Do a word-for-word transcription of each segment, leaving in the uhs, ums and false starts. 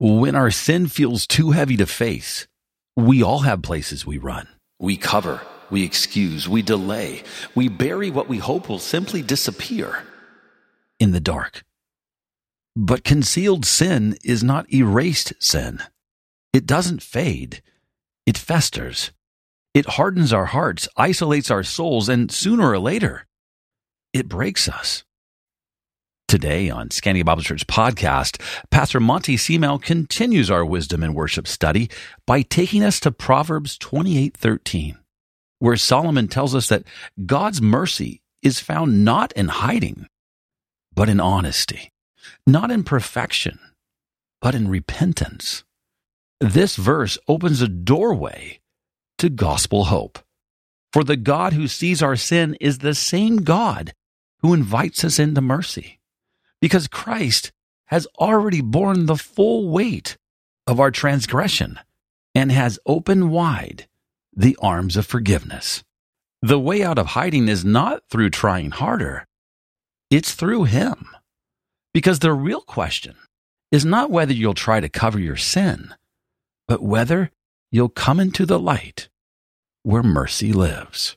When our sin feels too heavy to face, we all have places we run. We cover, we excuse, we delay, we bury what we hope will simply disappear in the dark. But concealed sin is not erased sin. It doesn't fade. It festers. It hardens our hearts, isolates our souls, and sooner or later, it breaks us. Today on Scandia Bible Church podcast, Pastor Monty Seamel continues our wisdom and worship study by taking us to Proverbs twenty-eight thirteen, where Solomon tells us that God's mercy is found not in hiding, but in honesty, not in perfection, but in repentance. This verse opens a doorway to gospel hope. For the God who sees our sin is the same God who invites us into mercy, because Christ has already borne the full weight of our transgression and has opened wide the arms of forgiveness. The way out of hiding is not through trying harder. It's through Him. Because the real question is not whether you'll try to cover your sin, but whether you'll come into the light where mercy lives.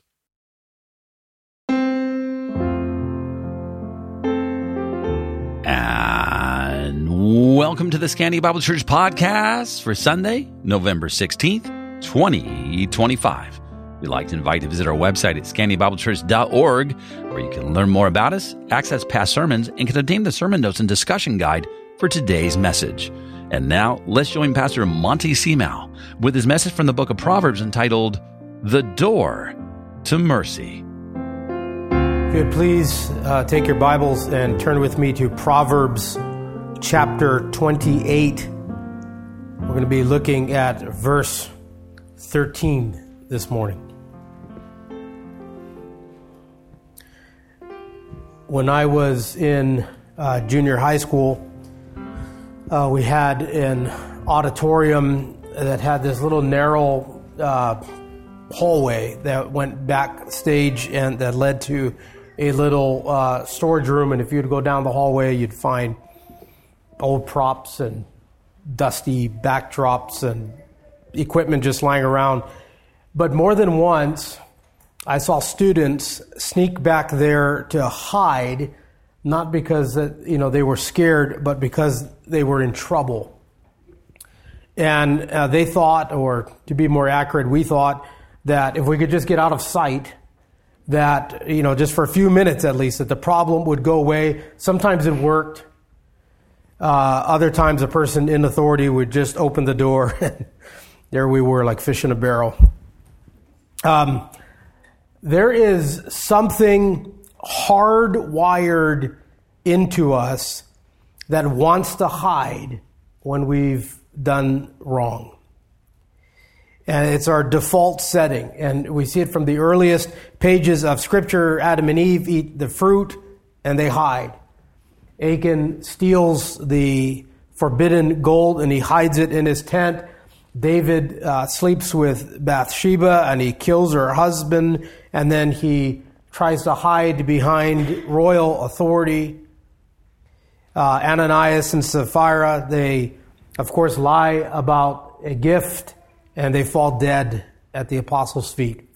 And welcome to the Scandia Bible Church podcast for Sunday, November sixteenth, twenty twenty-five. We'd like to invite you to visit our website at scandia bible church dot org, where you can learn more about us, access past sermons, and can obtain the sermon notes and discussion guide for today's message. And now, let's join Pastor Monty Seamel with his message from the book of Proverbs entitled, The Door to Mercy. If you would please uh, take your Bibles and turn with me to Proverbs chapter twenty-eight. We're going to be looking at verse thirteen this morning. When I was in uh, junior high school, uh, we had an auditorium that had this little narrow uh, hallway that went backstage and that led to a little uh, storage room. And if you would go down the hallway, you'd find old props and dusty backdrops and equipment just lying around. But more than once, I saw students sneak back there to hide, not because that, you know they were scared, but because they were in trouble. And uh, they thought, or to be more accurate, we thought that if we could just get out of sight, that, you know, just for a few minutes at least, that the problem would go away. Sometimes it worked. Uh, other times a person in authority would just open the door and there we were like fish in a barrel. Um, there is something hardwired into us that wants to hide when we've done wrong. And it's our default setting. And we see it from the earliest pages of Scripture. Adam and Eve eat the fruit and they hide. Achan steals the forbidden gold and he hides it in his tent. David uh, sleeps with Bathsheba and he kills her husband. And then he tries to hide behind royal authority. Uh, Ananias and Sapphira, they, of course, lie about a gift. And they fall dead at the apostles' feet.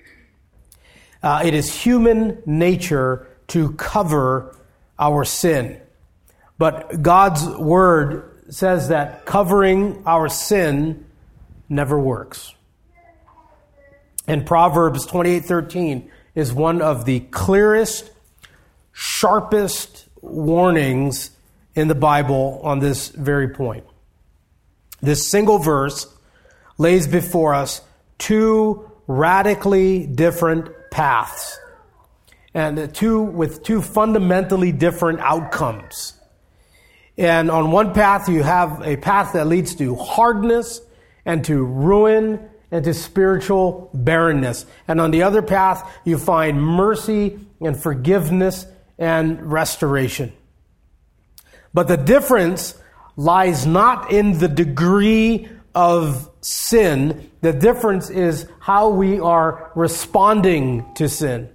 Uh, it is human nature to cover our sin. But God's word says that covering our sin never works. And Proverbs twenty-eight thirteen is one of the clearest, sharpest warnings in the Bible on this very point. This single verse lays before us two radically different paths, and two with two fundamentally different outcomes. And on one path, you have a path that leads to hardness and to ruin and to spiritual barrenness. And on the other path, you find mercy and forgiveness and restoration. But the difference lies not in the degree of sin. The difference is how we are responding to sin.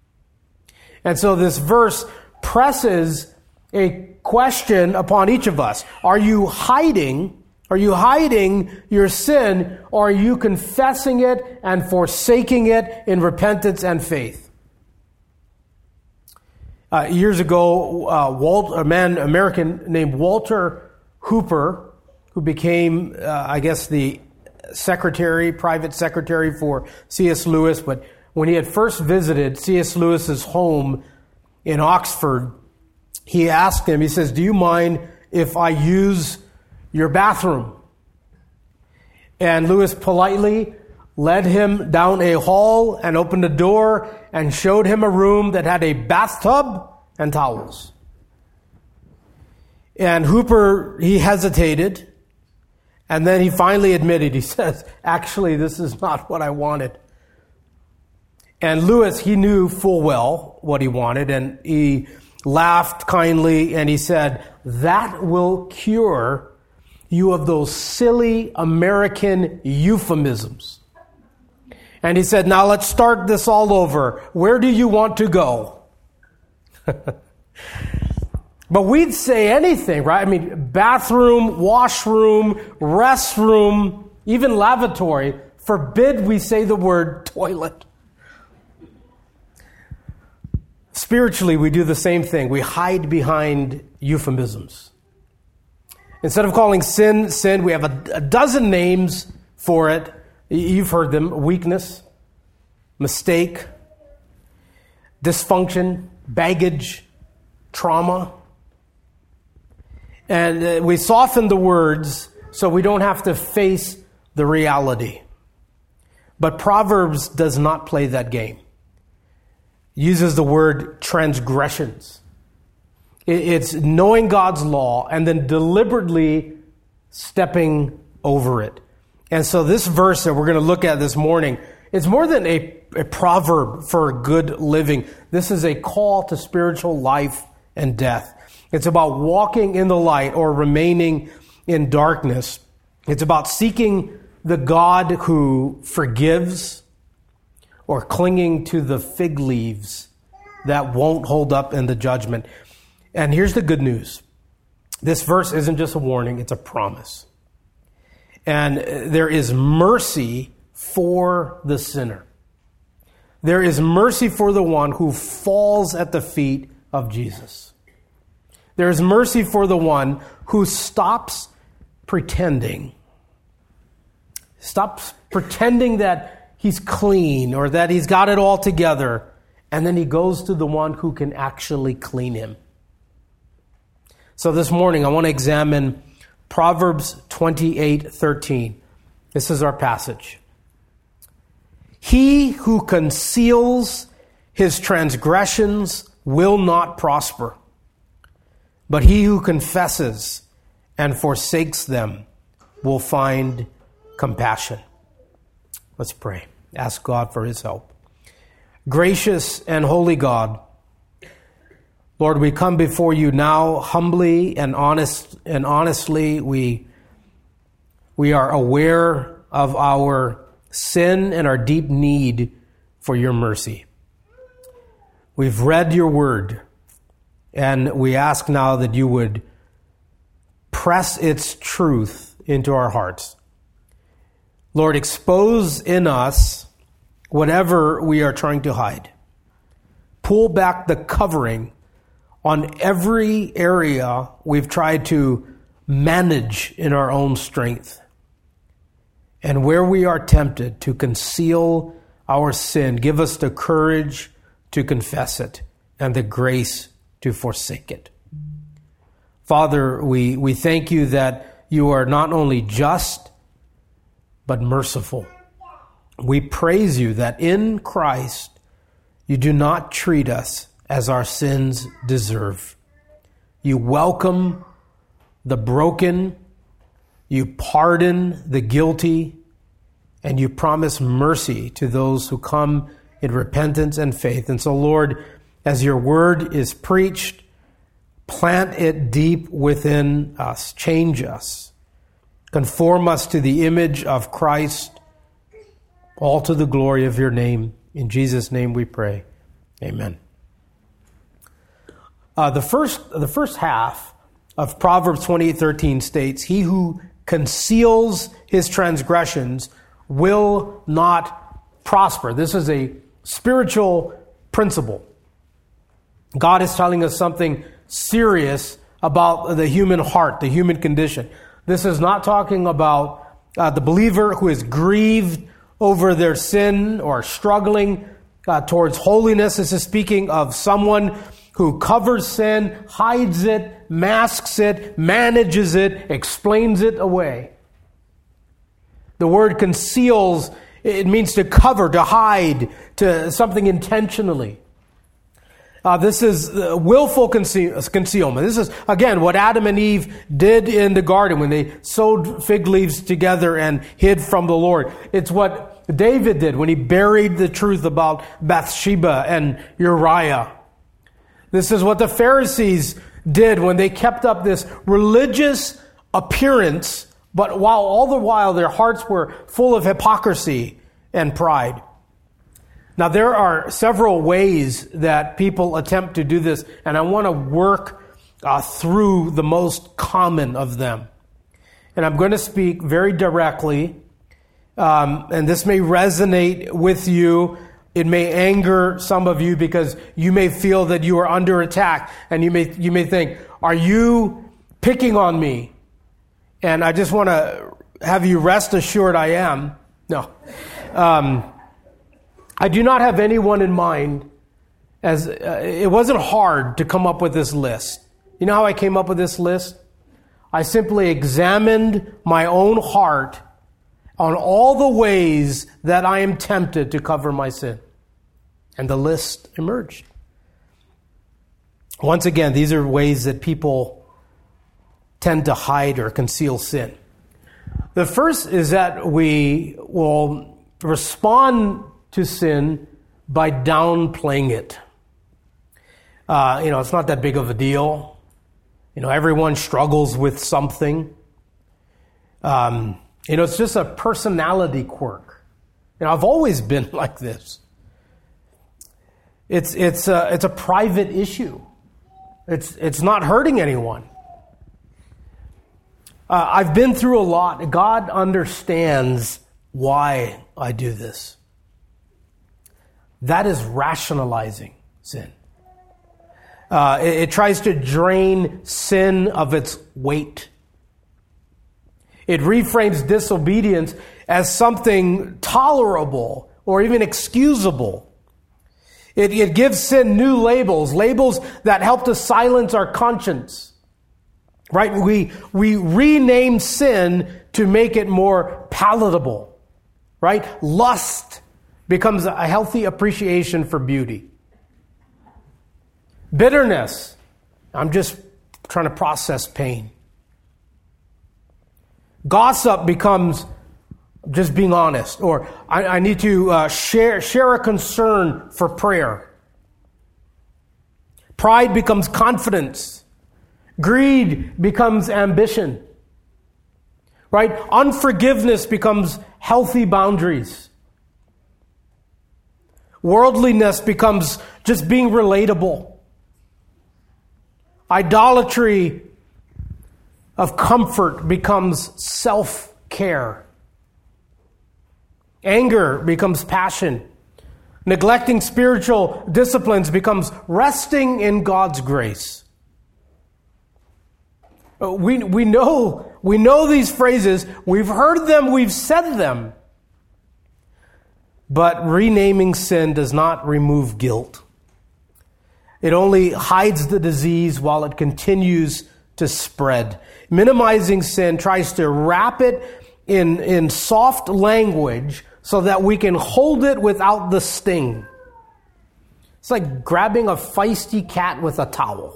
And so this verse presses a question upon each of us. Are you hiding Are you hiding your sin, or are you confessing it and forsaking it in repentance and faith? Uh, years ago, uh, Walt, a man, American named Walter Hooper, who became, uh, I guess, the secretary, private secretary for C S Lewis, but when he had first visited C S Lewis's home in Oxford, he asked him, he says, "Do you mind if I use your bathroom?" And Lewis politely led him down a hall and opened a door and showed him a room that had a bathtub and towels. And Hooper, he hesitated, and then he finally admitted, he says, "Actually, this is not what I wanted." And Lewis, he knew full well what he wanted, and he laughed kindly, and he said, "That will cure you of those silly American euphemisms." And he said, "Now let's start this all over. Where do you want to go?" But we'd say anything, right? I mean, bathroom, washroom, restroom, even lavatory. Forbid we say the word toilet. Spiritually, we do the same thing. We hide behind euphemisms. Instead of calling sin, sin, we have a, a dozen names for it. You've heard them: weakness, mistake, dysfunction, baggage, trauma. And uh, we soften the words so we don't have to face the reality. But Proverbs does not play that game. It uses the word transgressions. It's knowing God's law and then deliberately stepping over it. And so this verse that we're going to look at this morning, it's more than a, a proverb for good living. This is a call to spiritual life and death. It's about walking in the light or remaining in darkness. It's about seeking the God who forgives or clinging to the fig leaves that won't hold up in the judgment. And here's the good news. This verse isn't just a warning, it's a promise. And there is mercy for the sinner. There is mercy for the one who falls at the feet of Jesus. There is mercy for the one who stops pretending. Stops pretending that he's clean or that he's got it all together. And then he goes to the one who can actually clean him. So this morning I want to examine Proverbs twenty-eight thirteen. This is our passage. He who conceals his transgressions will not prosper, but he who confesses and forsakes them will find compassion. Let's pray. Ask God for his help. Gracious and holy God, Lord, we come before you now humbly and honest and honestly. We, we are aware of our sin and our deep need for your mercy. We've read your word, and we ask now that you would press its truth into our hearts. Lord, expose in us whatever we are trying to hide. Pull back the covering on every area we've tried to manage in our own strength. And where we are tempted to conceal our sin, give us the courage to confess it and the grace to forsake it. Father, we, we thank you that you are not only just, but merciful. We praise you that in Christ you do not treat us as our sins deserve. You welcome the broken, you pardon the guilty, and you promise mercy to those who come in repentance and faith. And so, Lord, as your word is preached, plant it deep within us. Change us. Conform us to the image of Christ, all to the glory of your name. In Jesus' name we pray. Amen. Uh, the first, the first half of Proverbs twenty-eight thirteen states, he who conceals his transgressions will not prosper. This is a spiritual principle. God is telling us something serious about the human heart, the human condition. This is not talking about uh, the believer who is grieved over their sin or struggling uh, towards holiness. This is speaking of someone who covers sin, hides it, masks it, manages it, explains it away. The word conceals, it means to cover, to hide, to something intentionally. Uh, this is uh, willful conceal- concealment. This is, again, what Adam and Eve did in the garden when they sewed fig leaves together and hid from the Lord. It's what David did when he buried the truth about Bathsheba and Uriah. This is what the Pharisees did when they kept up this religious appearance, but while all the while their hearts were full of hypocrisy and pride. Now, there are several ways that people attempt to do this, and I want to work uh, through the most common of them. And I'm going to speak very directly, um, and this may resonate with you. It may anger some of you because you may feel that you are under attack, and you may you may think, "Are you picking on me?" And I just want to have you rest assured I am. No. Um, I do not have anyone in mind, as uh, it wasn't hard to come up with this list. You know how I came up with this list? I simply examined my own heart on all the ways that I am tempted to cover my sin. And the list emerged. Once again, these are ways that people tend to hide or conceal sin. The first is that we will respond to sin by downplaying it. Uh, you know, it's not that big of a deal. You know, everyone struggles with something. Um, you know, it's just a personality quirk. You know, I've always been like this. It's it's a, it's a private issue. It's it's not hurting anyone. Uh, I've been through a lot. God understands why I do this. That is rationalizing sin. Uh, it, it tries to drain sin of its weight. It reframes disobedience as something tolerable or even excusable. It, it gives sin new labels, labels that help to silence our conscience. Right? We, we rename sin to make it more palatable. Right? Lust becomes a healthy appreciation for beauty. Bitterness. I'm just trying to process pain. Gossip becomes just being honest, or I, I need to uh, share share a concern for prayer. Pride becomes confidence. Greed becomes ambition. Right? Unforgiveness becomes healthy boundaries. Worldliness becomes just being relatable. Idolatry of comfort becomes self-care. Anger becomes passion. Neglecting spiritual disciplines becomes resting in God's grace. We, we know, we know these phrases. We've heard them. We've said them. But renaming sin does not remove guilt. It only hides the disease while it continues to spread. Minimizing sin tries to wrap it in, in soft language so that we can hold it without the sting. It's like grabbing a feisty cat with a towel.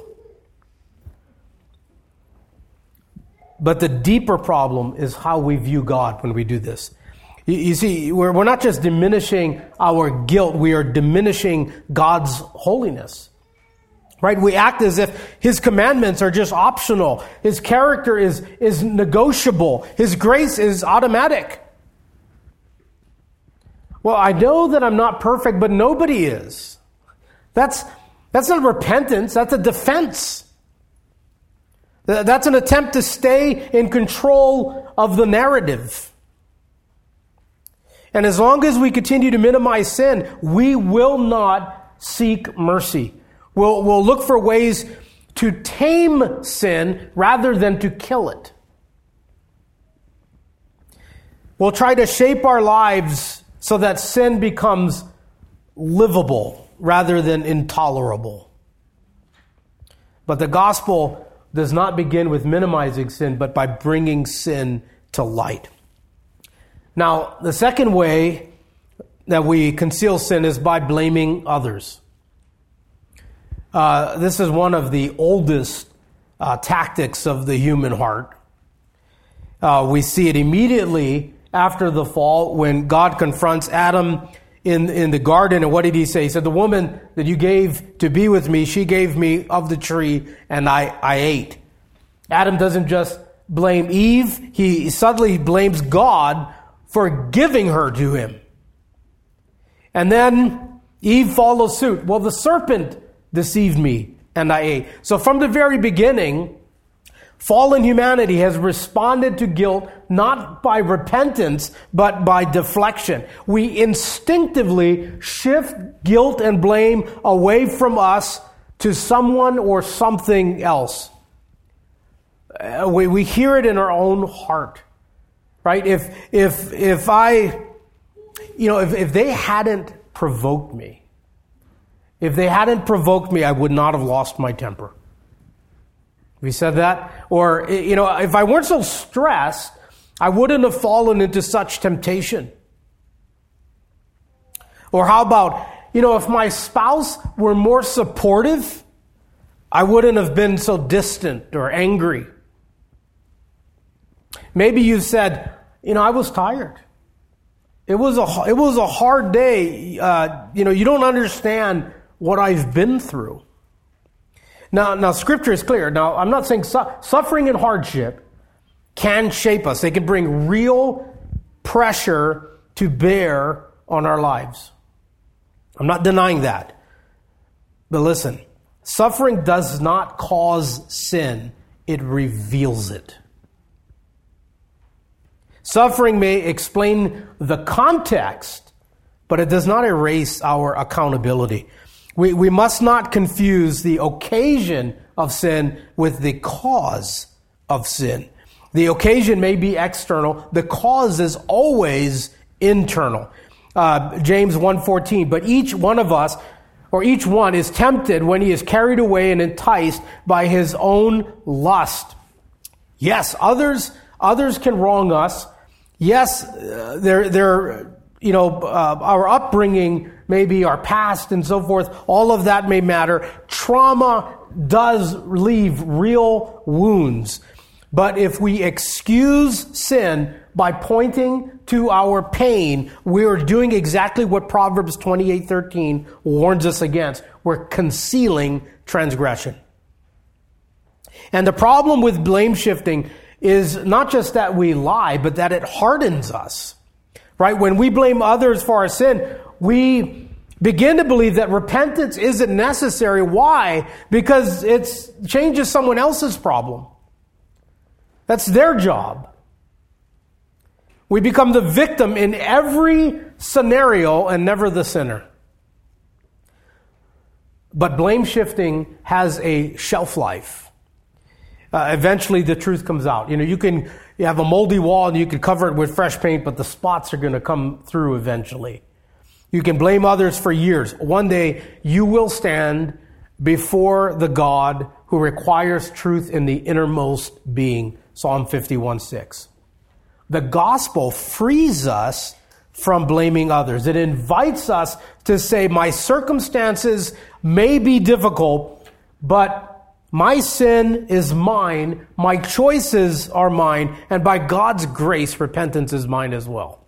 But the deeper problem is how we view God when we do this. You, you see, we're, we're not just diminishing our guilt, we are diminishing God's holiness. Right? We act as if His commandments are just optional. His character is, is negotiable. His grace is automatic. Well, I know that I'm not perfect, but nobody is. That's, that's not repentance. That's a defense. That's an attempt to stay in control of the narrative. And as long as we continue to minimize sin, we will not seek mercy. We'll, we'll look for ways to tame sin rather than to kill it. We'll try to shape our lives so that sin becomes livable rather than intolerable. But the gospel does not begin with minimizing sin, but by bringing sin to light. Now, the second way that we conceal sin is by blaming others. Uh, this is one of the oldest uh, tactics of the human heart. Uh, we see it immediately after the fall when God confronts Adam in, in the garden. And what did he say? He said, the woman that you gave to be with me, she gave me of the tree and I, I ate. Adam doesn't just blame Eve. He suddenly blames God for giving her to him. And then Eve follows suit. Well, the serpent deceived me and I ate. So from the very beginning, fallen humanity has responded to guilt not by repentance, but by deflection. We instinctively shift guilt and blame away from us to someone or something else. Uh, we, we hear it in our own heart, right? If, if, if I, you know, if, if they hadn't provoked me, if they hadn't provoked me, I would not have lost my temper. We said that? Or, you know, if I weren't so stressed, I wouldn't have fallen into such temptation. Or how about, you know, if my spouse were more supportive, I wouldn't have been so distant or angry. Maybe you said, you know, I was tired. It was a, it was a hard day. Uh, you know, you don't understand what I've been through. Now, now, Scripture is clear. Now, I'm not saying su- suffering and hardship can shape us. They can bring real pressure to bear on our lives. I'm not denying that. But listen, suffering does not cause sin. It reveals it. Suffering may explain the context, but it does not erase our accountability. We, we must not confuse the occasion of sin with the cause of sin. The occasion may be external. The cause is always internal. Uh, James one fourteen, but each one of us, or each one, is tempted when he is carried away and enticed by his own lust. Yes, others others can wrong us. Yes, uh, they're, they're, you know, uh, our upbringing, maybe our past and so forth, all of that may matter. Trauma does leave real wounds. But if we excuse sin by pointing to our pain, we are doing exactly what Proverbs twenty-eight thirteen warns us against. We're concealing transgression. And the problem with blame shifting is not just that we lie, but that it hardens us. Right? When we blame others for our sin, we begin to believe that repentance isn't necessary. Why? Because it changes someone else's problem. That's their job. We become the victim in every scenario and never the sinner. But blame shifting has a shelf life. Uh, eventually the truth comes out. You know, you can you have a moldy wall and you can cover it with fresh paint, but the spots are going to come through eventually. You can blame others for years. One day you will stand before the God who requires truth in the innermost being. Psalm fifty-one six. The gospel frees us from blaming others. It invites us to say, my circumstances may be difficult, but my sin is mine, my choices are mine, and by God's grace, repentance is mine as well.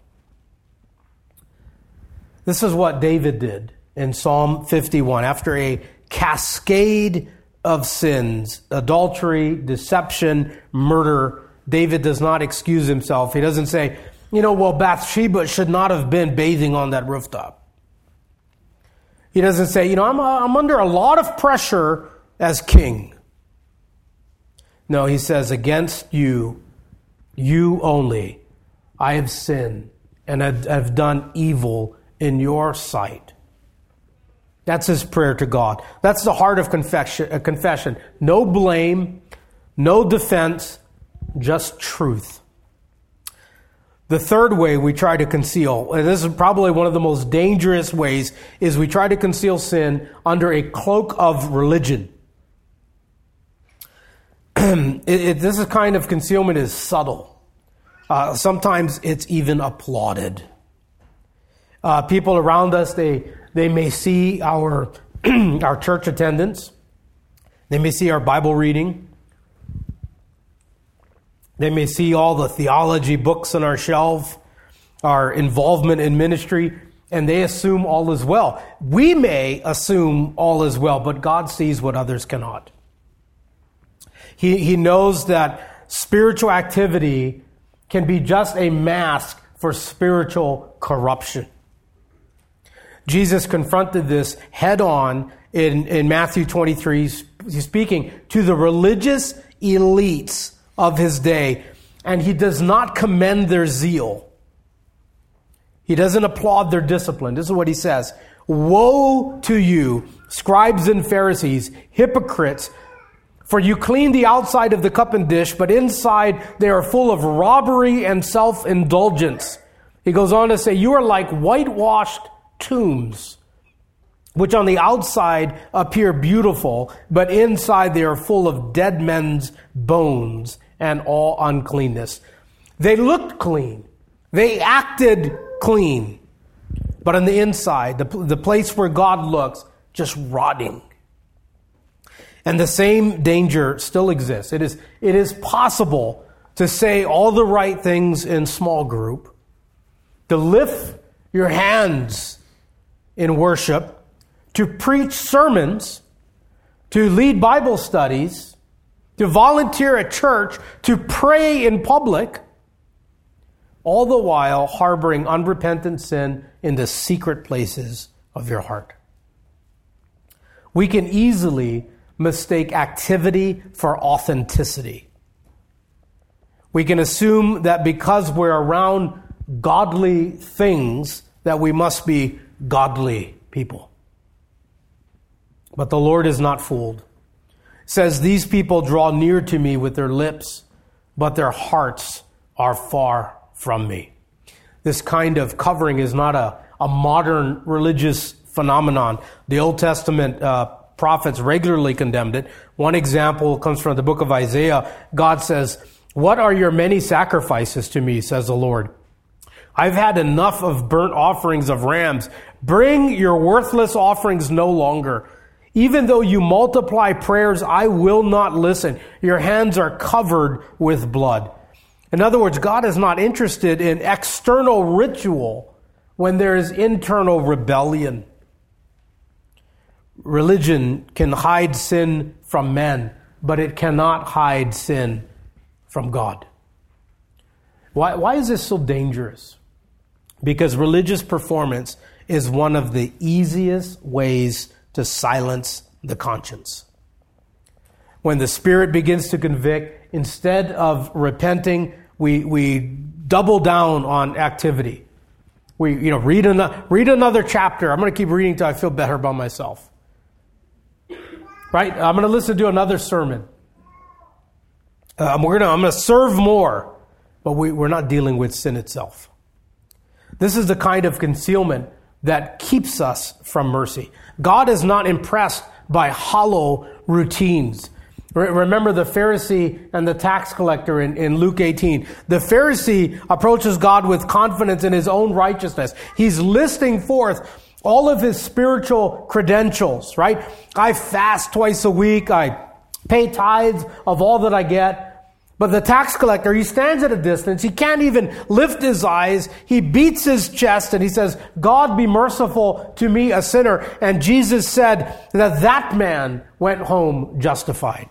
This is what David did in Psalm fifty-one. After a cascade of sins, adultery, deception, murder, David does not excuse himself. He doesn't say, you know, well, Bathsheba should not have been bathing on that rooftop. He doesn't say, you know, I'm, I'm under a lot of pressure as king. No, he says, against you, you only, I have sinned and have done evil in your sight. That's his prayer to God. That's the heart of confession. confession. No blame, no defense, just truth. The third way we try to conceal, and this is probably one of the most dangerous ways, is we try to conceal sin under a cloak of religion. it, it, this is kind of concealment is subtle. Uh, sometimes it's even applauded. Uh, people around us, they they may see our our church attendance. They may see our Bible reading. They may see all the theology books on our shelf, our involvement in ministry, and they assume all is well. We may assume all is well, but God sees what others cannot. He, he knows that spiritual activity can be just a mask for spiritual corruption. Jesus confronted this head on in, in Matthew twenty-three. He's speaking to the religious elites of his day, and he does not commend their zeal. He doesn't applaud their discipline. This is what he says. Woe to you, scribes and Pharisees, hypocrites, for you clean the outside of the cup and dish, but inside they are full of robbery and self-indulgence. He goes on to say, you are like whitewashed tombs, which on the outside appear beautiful, but inside they are full of dead men's bones and all uncleanness. They looked clean. They acted clean. But on the inside, the, the place where God looks, just rotting. And the same danger still exists. It is, it is possible to say all the right things in small group, to lift your hands in worship, to preach sermons, to lead Bible studies, to volunteer at church, to pray in public, all the while harboring unrepentant sin in the secret places of your heart. We can easily mistake activity for authenticity. We can assume that because we're around godly things, that we must be godly people. But the Lord is not fooled. It says, these people draw near to me with their lips, but their hearts are far from me. This kind of covering is not a, a modern religious phenomenon. The Old Testament uh, prophets regularly condemned it. One example comes from the book of Isaiah. God says, what are your many sacrifices to me, says the Lord? I've had enough of burnt offerings of rams. Bring your worthless offerings no longer. Even though you multiply prayers, I will not listen. Your hands are covered with blood. In other words, God is not interested in external ritual when there is internal rebellion. Religion can hide sin from men, but it cannot hide sin from God. Why, why is this so dangerous? Because religious performance is one of the easiest ways to silence the conscience. When the Spirit begins to convict, instead of repenting, we we double down on activity. We you know read an, read another chapter. I'm going to keep reading until I feel better about myself. Right? I'm going to listen to another sermon. Um, we're gonna I'm going to serve more, but we, we're not dealing with sin itself. This is the kind of concealment that keeps us from mercy. God is not impressed by hollow routines. Re- remember the Pharisee and the tax collector in, in Luke eighteen. The Pharisee approaches God with confidence in his own righteousness. He's listing forth all of his spiritual credentials, right? I fast twice a week. I pay tithes of all that I get. But the tax collector, he stands at a distance. He can't even lift his eyes. He beats his chest and he says, God be merciful to me, a sinner. And Jesus said that that man went home justified.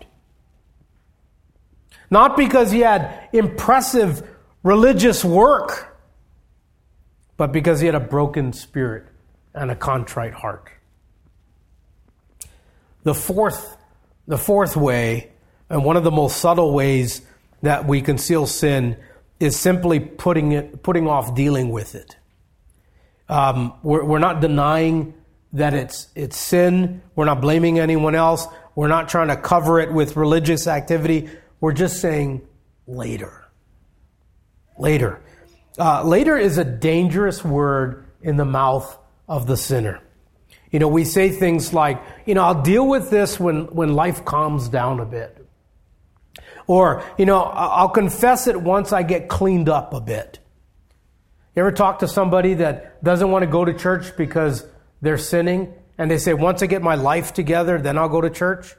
Not because he had impressive religious work, but because he had a broken spirit and a contrite heart. The fourth, the fourth way And one of the most subtle ways that we conceal sin is simply putting it, putting off dealing with it. Um, we're, we're not denying that it's it's sin. We're not blaming anyone else. We're not trying to cover it with religious activity. We're just saying later. Later. Uh, later is a dangerous word in the mouth of the sinner. You know, we say things like, you know, I'll deal with this when, when life calms down a bit. Or, you know, I'll confess it once I get cleaned up a bit. You ever talk to somebody that doesn't want to go to church because they're sinning, and they say, once I get my life together, then I'll go to church?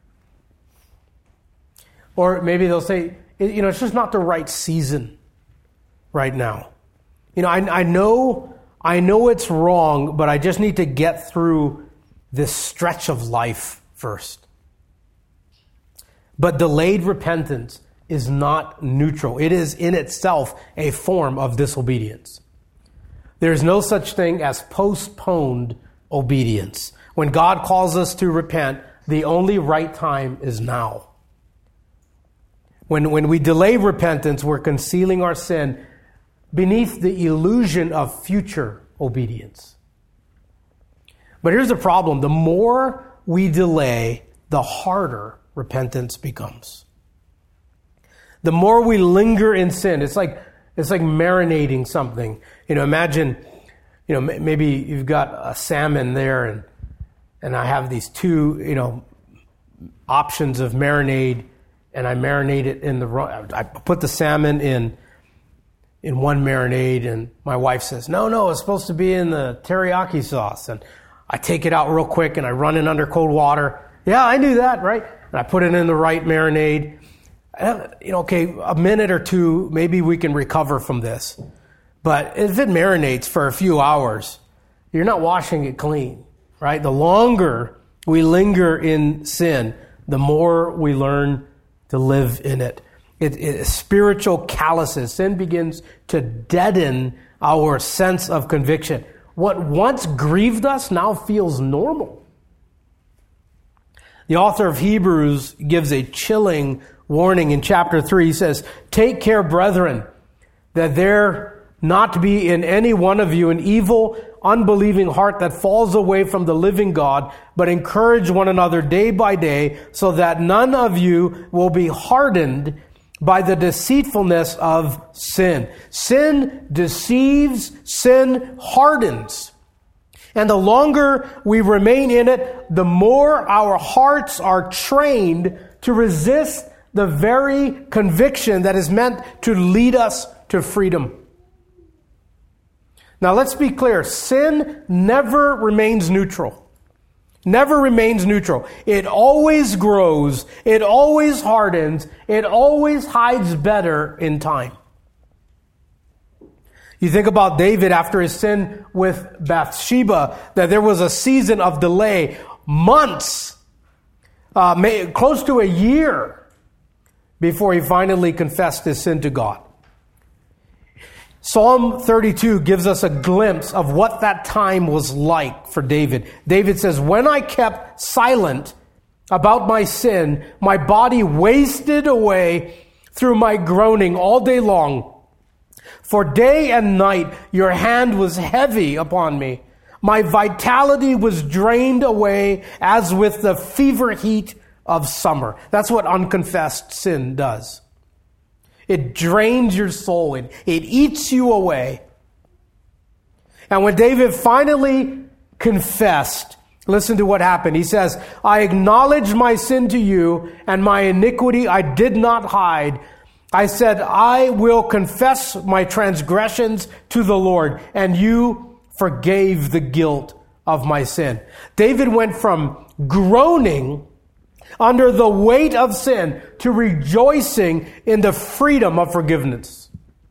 Or maybe they'll say, you know, it's just not the right season right now. You know, I, I know, I know it's wrong, but I just need to get through this stretch of life first. But delayed repentance is not neutral. It is in itself a form of disobedience. There is no such thing as postponed obedience. When God calls us to repent, the only right time is now. When, when we delay repentance, we're concealing our sin beneath the illusion of future obedience. But here's the problem. The more we delay, the harder repentance becomes. The more we linger in sin, it's like it's like marinating something. You know, imagine, you know, maybe you've got a salmon there, and and I have these two, you know, options of marinade, and I marinate it in the I put the salmon in in one marinade, and my wife says, "No, no, it's supposed to be in the teriyaki sauce." And I take it out real quick and I run it under cold water. Yeah, I knew that, right? And I put it in the right marinade. You know, okay, a minute or two, maybe we can recover from this. But if it marinates for a few hours, you're not washing it clean, right? The longer we linger in sin, the more we learn to live in it. It, it spiritual calluses. Sin begins to deaden our sense of conviction. What once grieved us now feels normal. The author of Hebrews gives a chilling warning in chapter three. He says, "Take care, brethren, that there not be in any one of you an evil, unbelieving heart that falls away from the living God, but encourage one another day by day, so that none of you will be hardened by the deceitfulness of sin." Sin deceives, sin hardens. And the longer we remain in it, the more our hearts are trained to resist the very conviction that is meant to lead us to freedom. Now let's be clear. Sin never remains neutral. Never remains neutral. It always grows. It always hardens. It always hides better in time. You think about David after his sin with Bathsheba, that there was a season of delay, months, uh, may, close to a year, before he finally confessed his sin to God. Psalm thirty-two gives us a glimpse of what that time was like for David. David says, "When I kept silent about my sin, my body wasted away through my groaning all day long. For day and night your hand was heavy upon me. My vitality was drained away as with the fever heat of summer." That's what unconfessed sin does. It drains your soul. It, it eats you away. And when David finally confessed, listen to what happened. He says, "I acknowledge my sin to you, and my iniquity I did not hide. I said, I will confess my transgressions to the Lord, and you forgave the guilt of my sin." David went from groaning under the weight of sin to rejoicing in the freedom of forgiveness.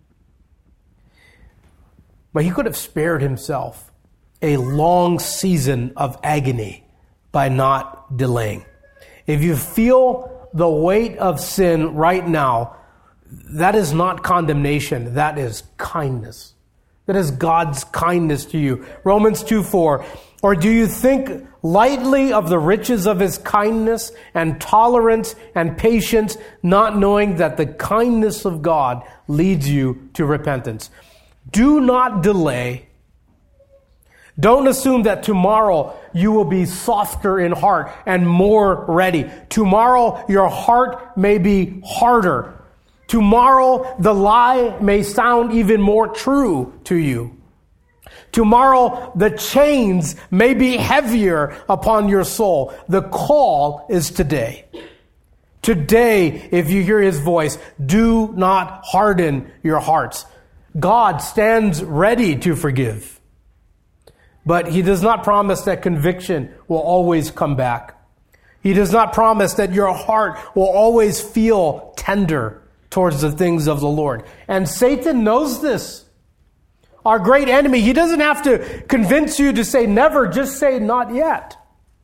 But he could have spared himself a long season of agony by not delaying. If you feel the weight of sin right now, that is not condemnation, that is kindness. That is God's kindness to you. Romans two four. Or do you think lightly of the riches of his kindness and tolerance and patience, not knowing that the kindness of God leads you to repentance? Do not delay. Don't assume that tomorrow you will be softer in heart and more ready. Tomorrow your heart may be harder. Tomorrow the lie may sound even more true to you. Tomorrow the chains may be heavier upon your soul. The call is today. Today, if you hear his voice, do not harden your hearts. God stands ready to forgive. But he does not promise that conviction will always come back. He does not promise that your heart will always feel tender towards the things of the Lord. And Satan knows this. Our great enemy, he doesn't have to convince you to say never, just say not yet.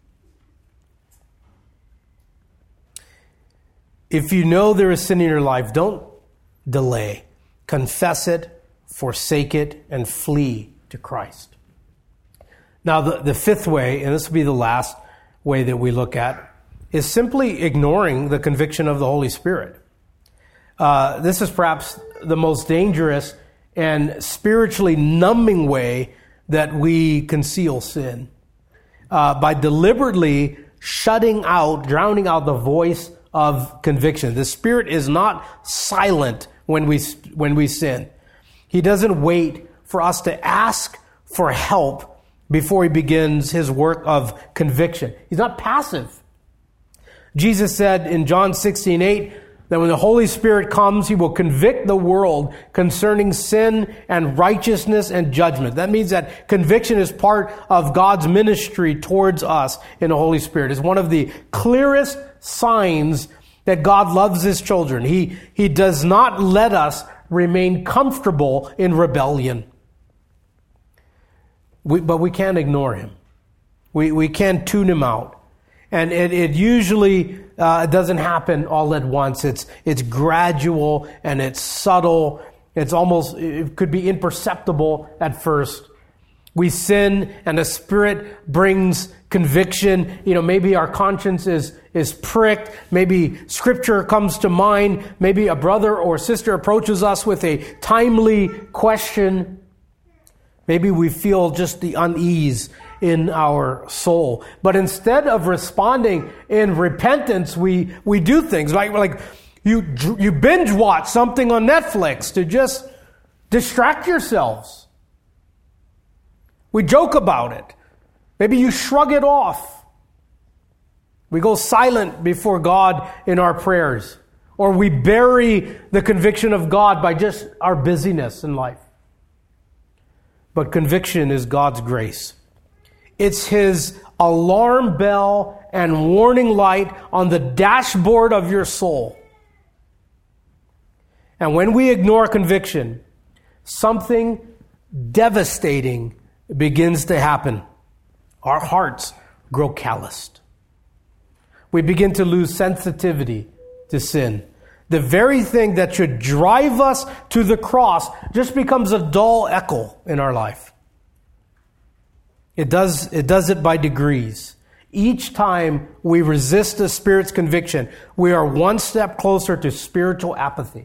If you know there is sin in your life, don't delay. Confess it, forsake it, and flee to Christ. Now, the, the fifth way, and this will be the last way that we look at, is simply ignoring the conviction of the Holy Spirit. Uh, this is perhaps the most dangerous and spiritually numbing way that we conceal sin. Uh, by deliberately shutting out, drowning out the voice of conviction. The Spirit is not silent when we when we sin. He doesn't wait for us to ask for help before he begins his work of conviction. He's not passive. Jesus said in John sixteen eight that when the Holy Spirit comes, he will convict the world concerning sin and righteousness and judgment. That means that conviction is part of God's ministry towards us in the Holy Spirit. It's one of the clearest signs that God loves his children. He, he does not let us remain comfortable in rebellion. We, but we can't ignore him. We, we can't tune him out. And it, it usually uh, doesn't happen all at once. It's it's gradual and it's subtle. It's almost, it could be imperceptible at first. We sin and the Spirit brings conviction. You know, maybe our conscience is, is pricked. Maybe Scripture comes to mind. Maybe a brother or sister approaches us with a timely question. Maybe we feel just the unease in our soul. But instead of responding in repentance, we, we do things like, like you, you binge watch something on Netflix to just distract yourselves. We joke about it. Maybe you shrug it off. We go silent before God in our prayers. Or we bury the conviction of God by just our busyness in life. But conviction is God's grace. It's his alarm bell and warning light on the dashboard of your soul. And when we ignore conviction, something devastating begins to happen. Our hearts grow calloused. We begin to lose sensitivity to sin. The very thing that should drive us to the cross just becomes a dull echo in our life. It does, it does it by degrees. Each time we resist the Spirit's conviction, we are one step closer to spiritual apathy.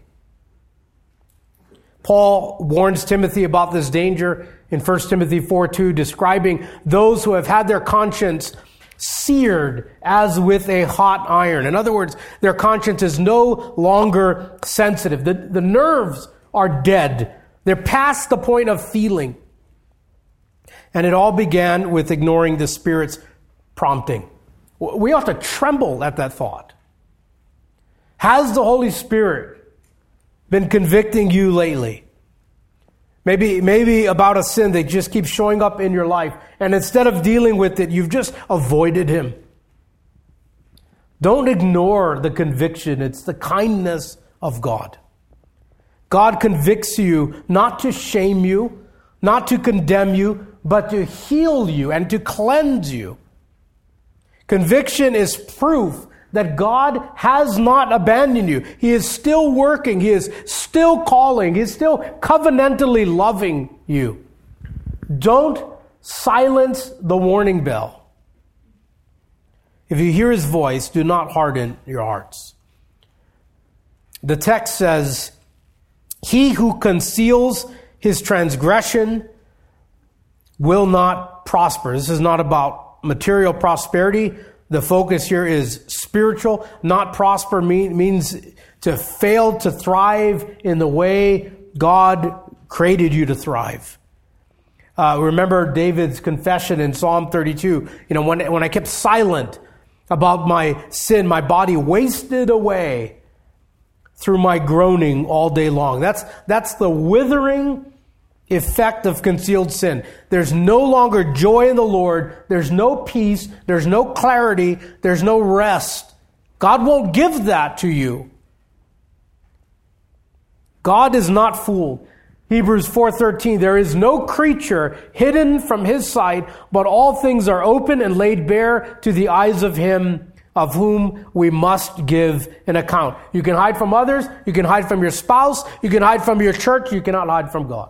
Paul warns Timothy about this danger in First Timothy four two, describing those who have had their conscience seared as with a hot iron. In other words, their conscience is no longer sensitive. The, the nerves are dead. They're past the point of feeling. And it all began with ignoring the Spirit's prompting. We ought to tremble at that thought. Has the Holy Spirit been convicting you lately? Maybe, maybe about a sin that just keeps showing up in your life. And instead of dealing with it, you've just avoided him. Don't ignore the conviction. It's the kindness of God. God convicts you not to shame you, not to condemn you, but to heal you and to cleanse you. Conviction is proof that God has not abandoned you. He is still working. He is still calling. He is still covenantally loving you. Don't silence the warning bell. If you hear his voice, do not harden your hearts. The text says, he who conceals his transgression will not prosper. This is not about material prosperity. The focus here is spiritual. Not prosper mean, means to fail to thrive in the way God created you to thrive. Uh, remember David's confession in Psalm thirty-two. You know, when, when I kept silent about my sin, my body wasted away through my groaning all day long. That's, that's the withering effect of concealed sin. There's no longer joy in the Lord. There's no peace. There's no clarity. There's no rest. God won't give that to you. God is not fooled. Hebrews four thirteen, there is no creature hidden from his sight, but all things are open and laid bare to the eyes of him of whom we must give an account. You can hide from others, you can hide from your spouse, you can hide from your church, you cannot hide from God.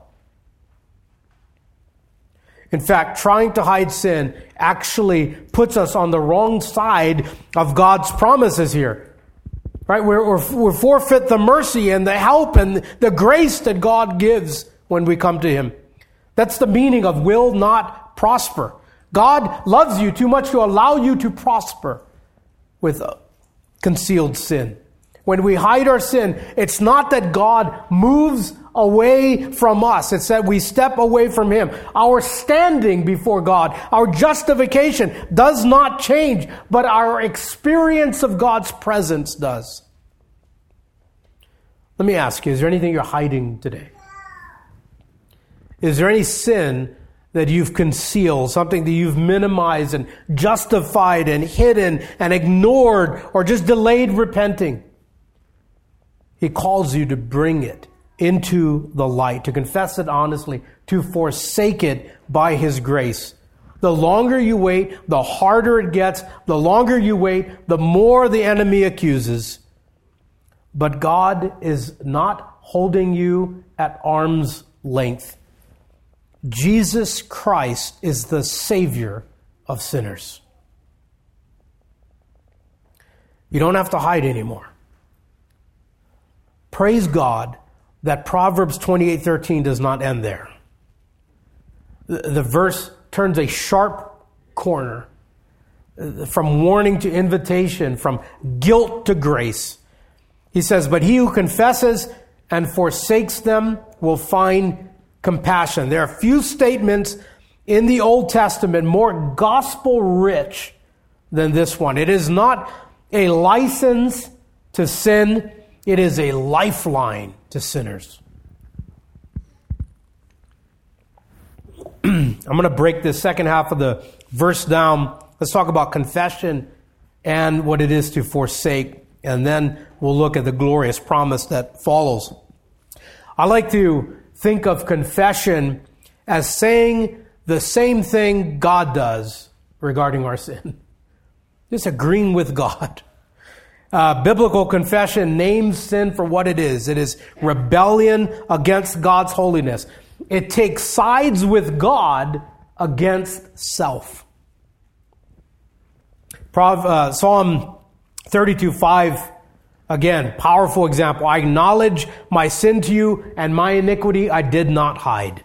In fact, trying to hide sin actually puts us on the wrong side of God's promises here. Right? We're, we're, we forfeit the mercy and the help and the grace that God gives when we come to him. That's the meaning of will not prosper. God loves you too much to allow you to prosper with concealed sin. When we hide our sin, it's not that God moves away from us. It's that we step away from him. Our standing before God, our justification does not change, but our experience of God's presence does. Let me ask you, is there anything you're hiding today? Is there any sin that you've concealed, something that you've minimized and justified and hidden and ignored or just delayed repenting? He calls you to bring it into the light, to confess it honestly, to forsake it by his grace. The longer you wait, the harder it gets. The longer you wait, the more the enemy accuses. But God is not holding you at arm's length. Jesus Christ is the Savior of sinners. You don't have to hide anymore. Praise God that Proverbs twenty-eight thirteen does not end there. The, the verse turns a sharp corner from warning to invitation, from guilt to grace. He says, but he who confesses and forsakes them will find compassion. There are few statements in the Old Testament more gospel-rich than this one. It is not a license to sin. It is a lifeline to sinners. I'm going to break this second half of the verse down. Let's talk about confession and what it is to forsake. And then we'll look at the glorious promise that follows. I like to think of confession as saying the same thing God does regarding our sin. Just agreeing with God. Uh, biblical confession names sin for what it is. It is rebellion against God's holiness. It takes sides with God against self. Prov, uh, Psalm thirty-two five, again, powerful example. I acknowledge my sin to you, and my iniquity I did not hide.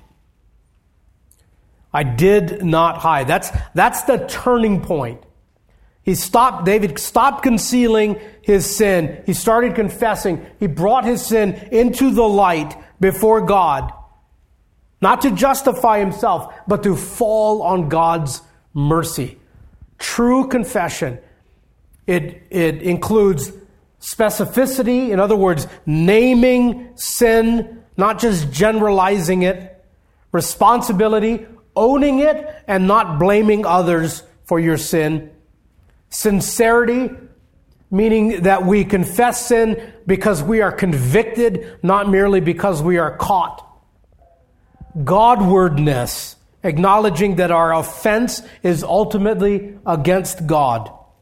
I did not hide. That's, that's the turning point. He stopped, David stopped concealing his sin. He started confessing. He brought his sin into the light before God. Not to justify himself, but to fall on God's mercy. True confession. It, it includes specificity. In other words, naming sin, not just generalizing it. Responsibility, owning it, and not blaming others for your sin. Sincerity, meaning that we confess sin because we are convicted, not merely because we are caught. Godwardness, acknowledging that our offense is ultimately against God.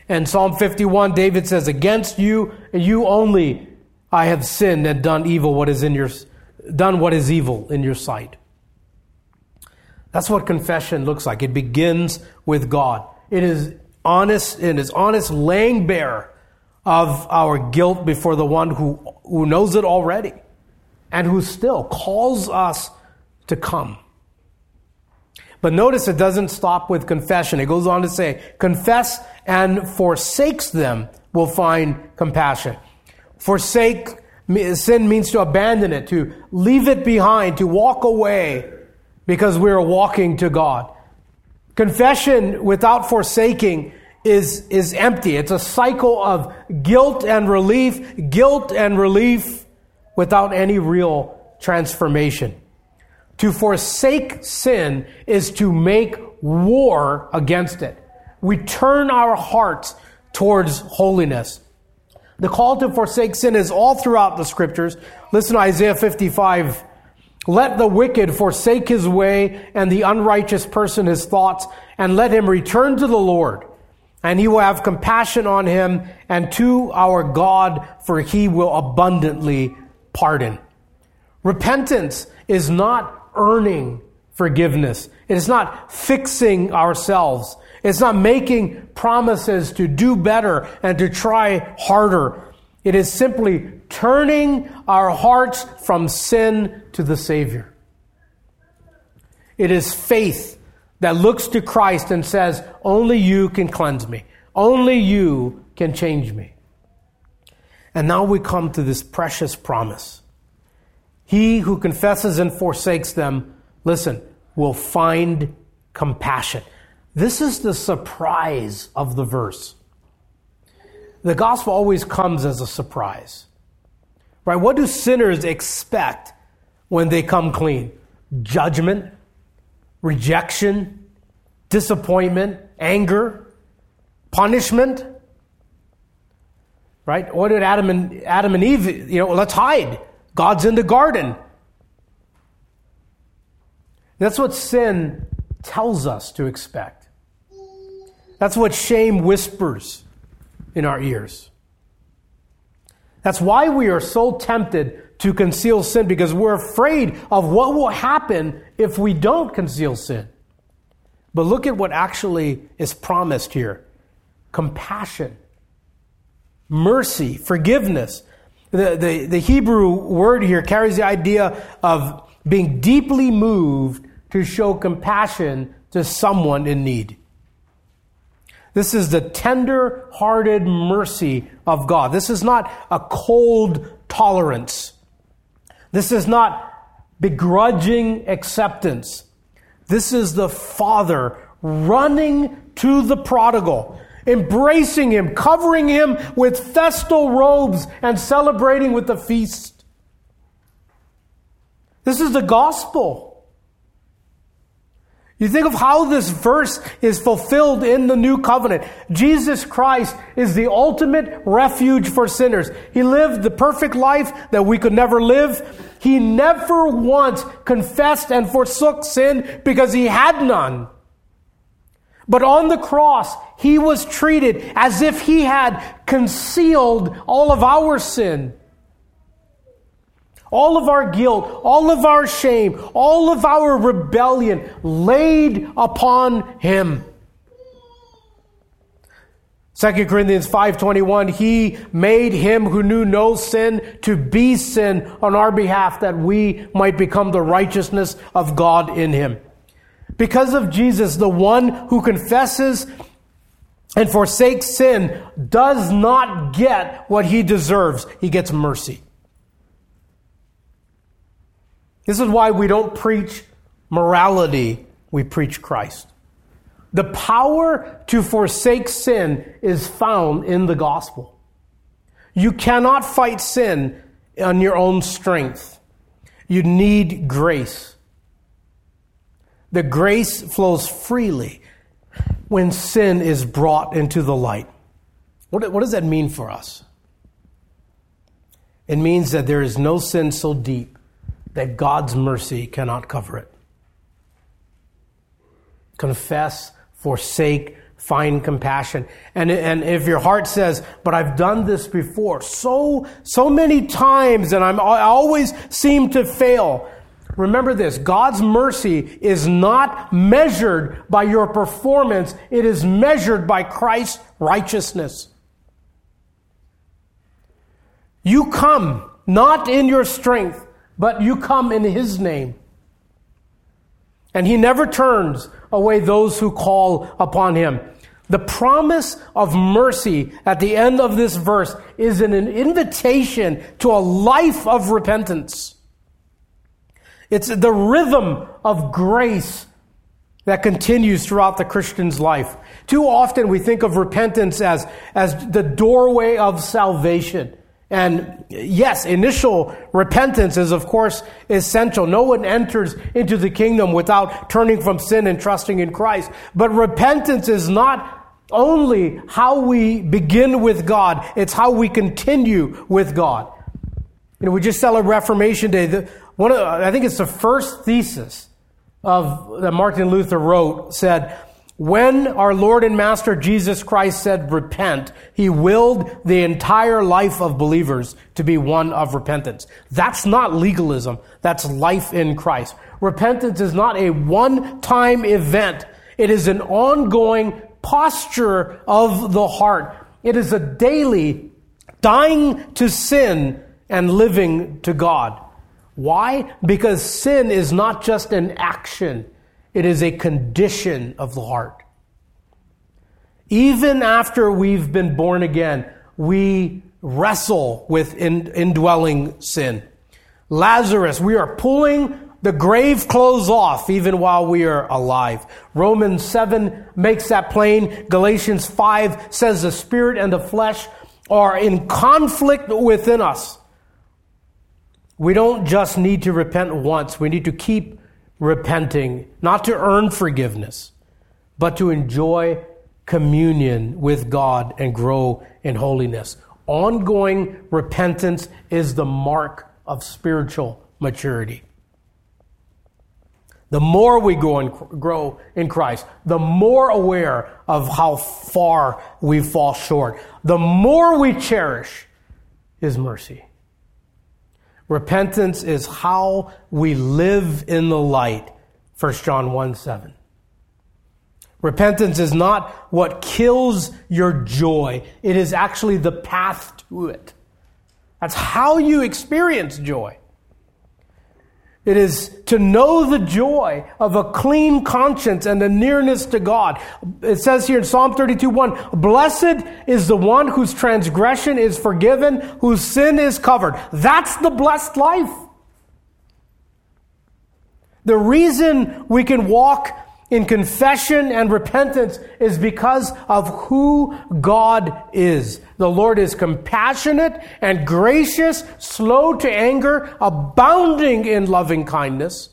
In Psalm fifty-one, David says, against you and you only I have sinned and done evil what is in your done what is evil in your sight. That's what confession looks like. It begins with God. It is honest, it is honest laying bare of our guilt before the one who, who knows it already and who still calls us to come. But notice it doesn't stop with confession. It goes on to say, confess and forsakes them will find compassion. Forsake, sin means to abandon it, to leave it behind, to walk away because we are walking to God. Confession without forsaking is, is empty. It's a cycle of guilt and relief, guilt and relief without any real transformation. To forsake sin is to make war against it. We turn our hearts towards holiness. The call to forsake sin is all throughout the scriptures. Listen to Isaiah fifty-five. Let the wicked forsake his way and the unrighteous person his thoughts, and let him return to the Lord, and he will have compassion on him, and to our God, for he will abundantly pardon. Repentance is not earning forgiveness. It is not fixing ourselves. It's not making promises to do better and to try harder. It is simply turning our hearts from sin to the Savior. It is faith that looks to Christ and says, only you can cleanse me. Only you can change me. And now we come to this precious promise. He who confesses and forsakes them, listen, will find compassion. This is the surprise of the verse. The gospel always comes as a surprise. Right? What do sinners expect when they come clean? Judgment, rejection, disappointment, anger, punishment. Right? What did Adam and Adam and Eve, you know, let's hide. God's in the garden. That's what sin tells us to expect. That's what shame whispers in our ears. That's why we are so tempted to conceal sin, because we're afraid of what will happen if we don't conceal sin. But look at what actually is promised here. Compassion, mercy, forgiveness. The, the, the Hebrew word here carries the idea of being deeply moved to show compassion to someone in need. This is the tender-hearted mercy of God. This is not a cold tolerance. This is not begrudging acceptance. This is the Father running to the prodigal, embracing him, covering him with festal robes, and celebrating with the feast. This is the gospel. You think of how this verse is fulfilled in the new covenant. Jesus Christ is the ultimate refuge for sinners. He lived the perfect life that we could never live. He never once confessed and forsook sin because he had none. But on the cross, he was treated as if he had concealed all of our sin. All of our guilt, all of our shame, all of our rebellion laid upon him. Second Corinthians five twenty-one, he made him who knew no sin to be sin on our behalf, that we might become the righteousness of God in him. Because of Jesus, the one who confesses and forsakes sin does not get what he deserves. He gets mercy. This is why we don't preach morality, we preach Christ. The power to forsake sin is found in the gospel. You cannot fight sin on your own strength. You need grace. The grace flows freely when sin is brought into the light. What, what does that mean for us? It means that there is no sin so deep that God's mercy cannot cover it. Confess, forsake, find compassion. And, and if your heart says, but I've done this before so, so many times and I'm, I always seem to fail. Remember this, God's mercy is not measured by your performance. It is measured by Christ's righteousness. You come not in your strength, but you come in His name. And He never turns away those who call upon Him. The promise of mercy at the end of this verse is an invitation to a life of repentance. It's the rhythm of grace that continues throughout the Christian's life. Too often we think of repentance as, as the doorway of salvation. And yes, initial repentance is, of course, essential. No one enters into the kingdom without turning from sin and trusting in Christ. But repentance is not only how we begin with God, it's how we continue with God. You know, we just celebrated Reformation Day. The, one of, I think it's the first thesis of that Martin Luther wrote said, when our Lord and Master Jesus Christ said repent, He willed the entire life of believers to be one of repentance. That's not legalism. That's life in Christ. Repentance is not a one-time event. It is an ongoing posture of the heart. It is a daily dying to sin and living to God. Why? Because sin is not just an action. It is a condition of the heart. Even after we've been born again, we wrestle with in, indwelling sin. Lazarus, we are pulling the grave clothes off even while we are alive. Romans seven makes that plain. Galatians five says the spirit and the flesh are in conflict within us. We don't just need to repent once. We need to keep repenting, not to earn forgiveness, but to enjoy communion with God and grow in holiness. Ongoing repentance is the mark of spiritual maturity. The more we grow in, grow in Christ, the more aware of how far we fall short, the more we cherish His mercy. Repentance is how we live in the light, First John one seven. Repentance is not what kills your joy. It is actually the path to it. That's how you experience joy. It is to know the joy of a clean conscience and a nearness to God. It says here in Psalm thirty-two one, blessed is the one whose transgression is forgiven, whose sin is covered. That's the blessed life. The reason we can walk in confession and repentance is because of who God is. The Lord is compassionate and gracious, slow to anger, abounding in loving kindness.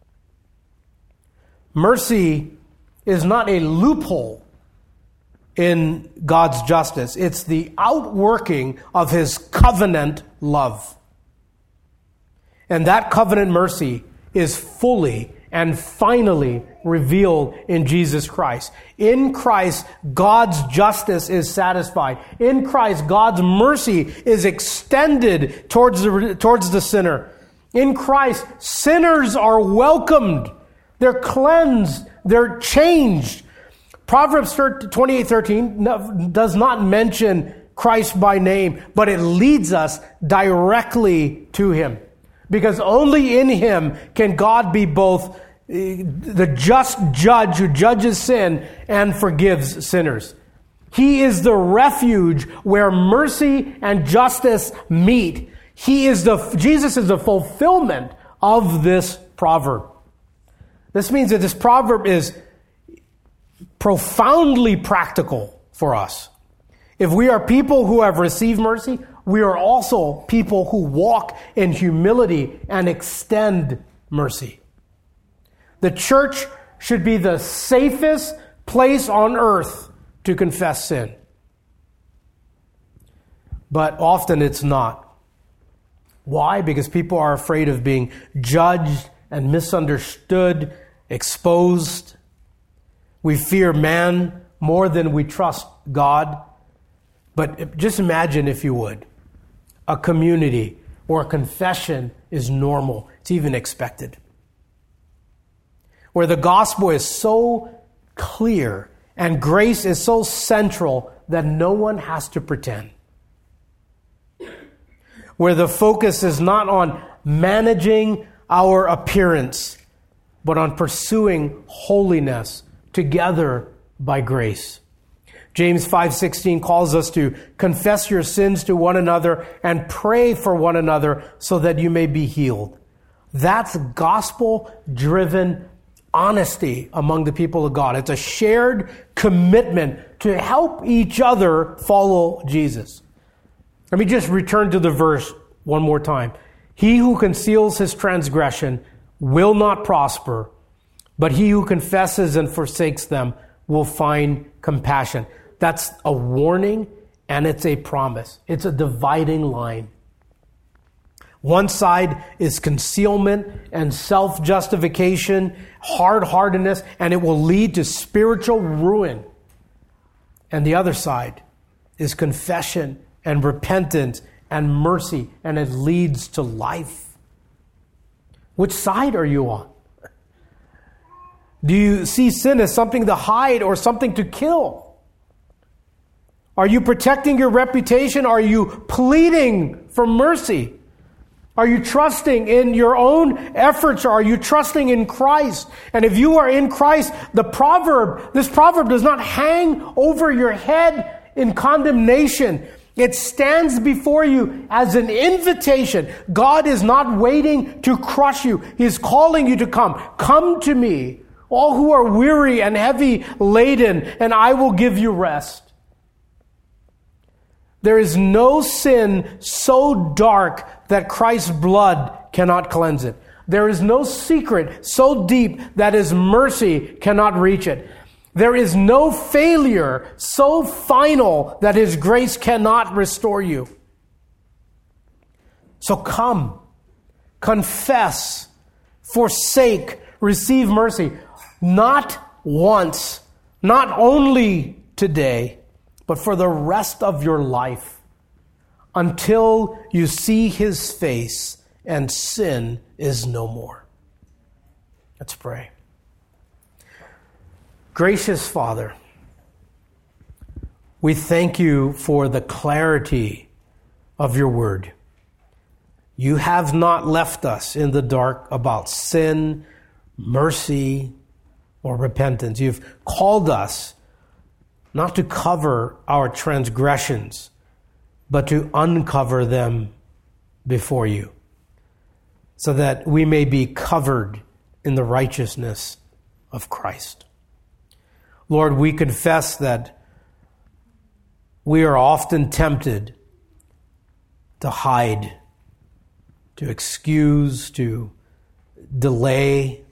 Mercy is not a loophole in God's justice. It's the outworking of His covenant love. And that covenant mercy is fully and finally revealed in Jesus Christ. In Christ, God's justice is satisfied. In Christ, God's mercy is extended towards the, towards the sinner. In Christ, sinners are welcomed. They're cleansed. They're changed. Proverbs twenty-eight thirteen does not mention Christ by name, but it leads us directly to Him. Because only in Him can God be both the just judge who judges sin and forgives sinners. He is the refuge where mercy and justice meet. He is the, Jesus is the fulfillment of this proverb. This means that this proverb is profoundly practical for us. If we are people who have received mercy, we are also people who walk in humility and extend mercy. The church should be the safest place on earth to confess sin. But often it's not. Why? Because people are afraid of being judged and misunderstood, exposed. We fear man more than we trust God. But just imagine, if you would, a community where confession is normal. It's even expected. Where the gospel is so clear and grace is so central that no one has to pretend. Where the focus is not on managing our appearance, but on pursuing holiness together by grace. James five sixteen calls us to confess your sins to one another and pray for one another so that you may be healed. That's gospel-driven honesty among the people of God. It's a shared commitment to help each other follow Jesus. Let me just return to the verse one more time. He who conceals his transgression will not prosper, but he who confesses and forsakes them will find compassion. That's a warning and it's a promise. It's a dividing line. One side is concealment and self-justification, hard-heartedness, and it will lead to spiritual ruin. And the other side is confession and repentance and mercy, and it leads to life. Which side are you on? Do you see sin as something to hide or something to kill? Are you protecting your reputation? Are you pleading for mercy? Are you trusting in your own efforts, or are you trusting in Christ? And if you are in Christ, the proverb, this proverb does not hang over your head in condemnation. It stands before you as an invitation. God is not waiting to crush you. He is calling you to come. Come to me, all who are weary and heavy laden, and I will give you rest. There is no sin so dark that Christ's blood cannot cleanse it. There is no secret so deep that His mercy cannot reach it. There is no failure so final that His grace cannot restore you. So come, confess, forsake, receive mercy. Not once, not only today, but for the rest of your life, until you see His face and sin is no more. Let's pray. Gracious Father, we thank you for the clarity of your word. You have not left us in the dark about sin, mercy, or repentance. You've called us not to cover our transgressions, but to uncover them before you, so that we may be covered in the righteousness of Christ. Lord, we confess that we are often tempted to hide, to excuse, to delay,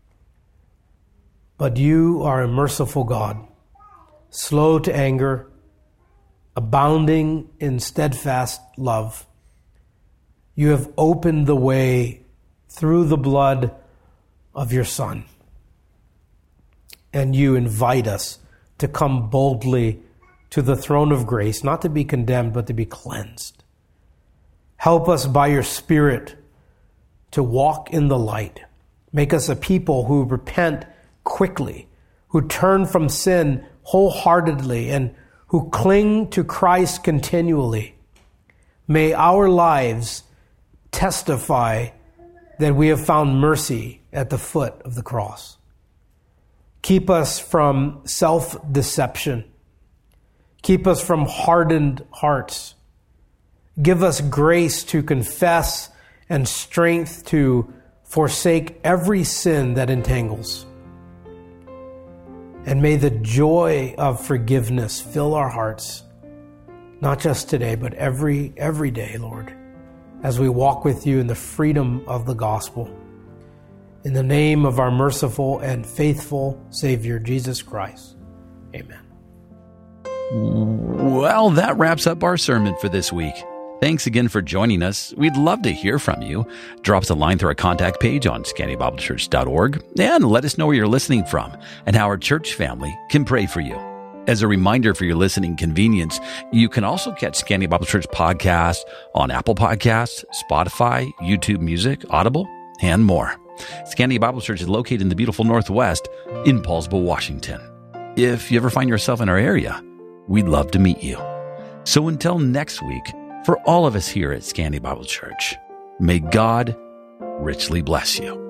but you are a merciful God, slow to anger, abounding in steadfast love. You have opened the way through the blood of your Son. And you invite us to come boldly to the throne of grace, not to be condemned, but to be cleansed. Help us by your Spirit to walk in the light. Make us a people who repent quickly, who turn from sin wholeheartedly, and who cling to Christ continually. May our lives testify that we have found mercy at the foot of the cross. Keep us from self-deception. Keep us from hardened hearts. Give us grace to confess and strength to forsake every sin that entangles. And may the joy of forgiveness fill our hearts, not just today, but every every day, Lord, as we walk with you in the freedom of the gospel. In the name of our merciful and faithful Savior, Jesus Christ. Amen. Well, that wraps up our sermon for this week. Thanks again for joining us. We'd love to hear from you. Drop us a line through our contact page on scanty bible church dot org and let us know where you're listening from and how our church family can pray for you. As a reminder for your listening convenience, you can also catch Scandia Bible Church podcast on Apple Podcasts, Spotify, YouTube Music, Audible, and more. Scandia Bible Church is located in the beautiful Northwest in Paulsville, Washington. If you ever find yourself in our area, we'd love to meet you. So until next week, for all of us here at Scandia Bible Church, may God richly bless you.